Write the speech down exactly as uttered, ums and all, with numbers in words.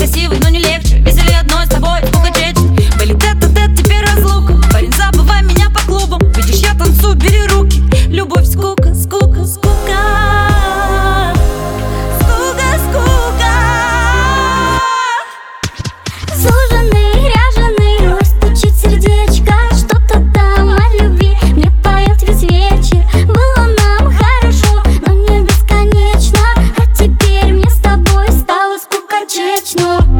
красивый, но не легче. Веселее одной с тобой, сколько чечь. Были тет-а-тет, теперь разлука. Парень, забывай меня по клубам. Видишь, я танцую, бери руки. Любовь, скука, скука, скука. Скука, скука. Суженный, ряженый, ой, стучит сердечко. Что-то там о любви мне поет весь вечер. Было нам хорошо, но не бесконечно. А теперь мне с тобой стало скукотечно.